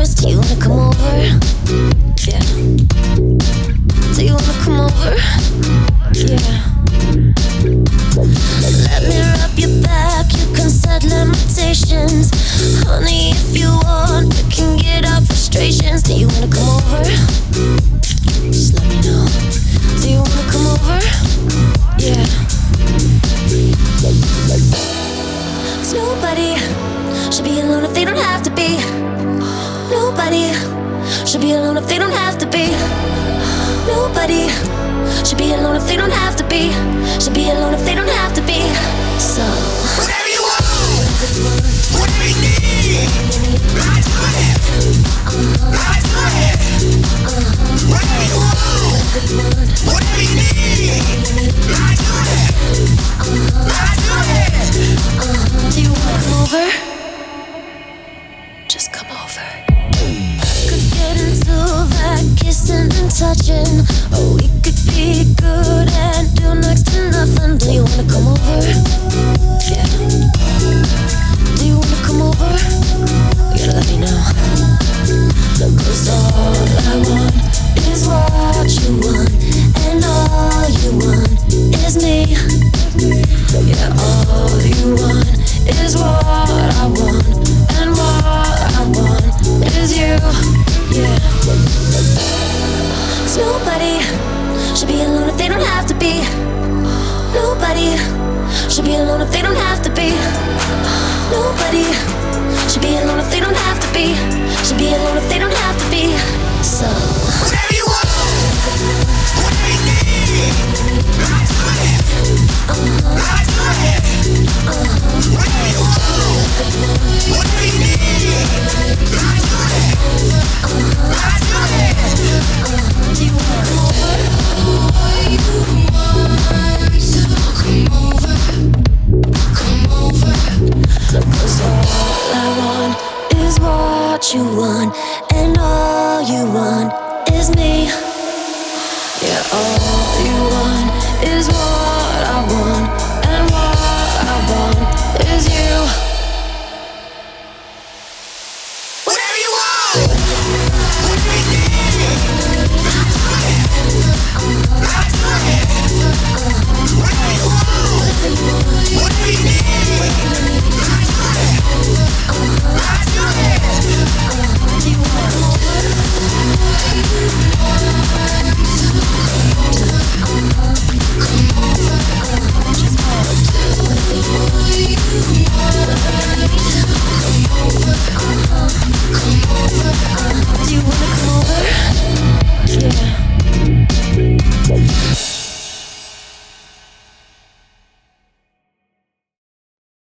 Paris. Do you wanna come over? Yeah. Do you wanna come over? Yeah. Let me rub your back, you can set limitations. Honey, if you want, you can get our frustrations. Do you wanna come over? Just let me know. Do you wanna come over? Yeah. Nobody should be alone if they don't have to be. Nobody should be alone if they don't have to be. Nobody should be alone if they don't have to be. Should be alone if they don't have to be. So whatever you want, whatever you need, right to it, right to it. Whatever you want, whatever you need, right to it, right to it. Do you wanna come over? Just come over. Could get into that kissing and touching, or we could be good and do next to nothing. Do you wanna come over? Yeah. Do you wanna come over? You gotta let me know. 'Cause all I want is what you want, and all you want is me. Yeah, all you want is what I want, and what I want is you. Yeah. 'Cause nobody should be alone if they don't have to be. Nobody should be alone if they don't have to be. Nobody should be alone if they don't have to be. Should be alone if they don't have to be. So